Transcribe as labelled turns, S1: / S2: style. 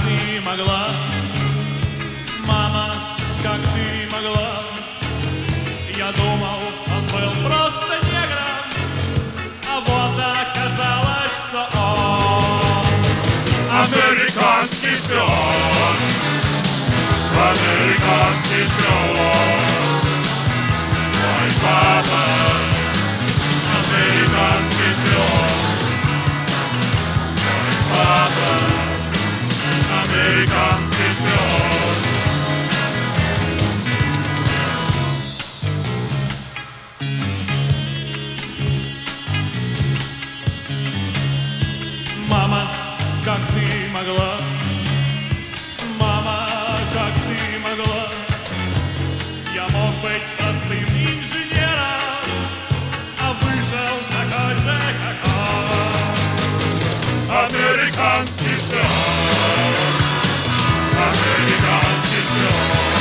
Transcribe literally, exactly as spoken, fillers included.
S1: ты могла, мама, как ты могла? Я думал, он был просто негром, а вот оказалось, что он американский шпион, американский шпион. Мой папа американский шпион, мой папа американский шпион. Мама, как ты могла? Мама, как ты могла? Я мог быть простым инженером, а вышел такой же, как он. Американский шпион, американский шпион.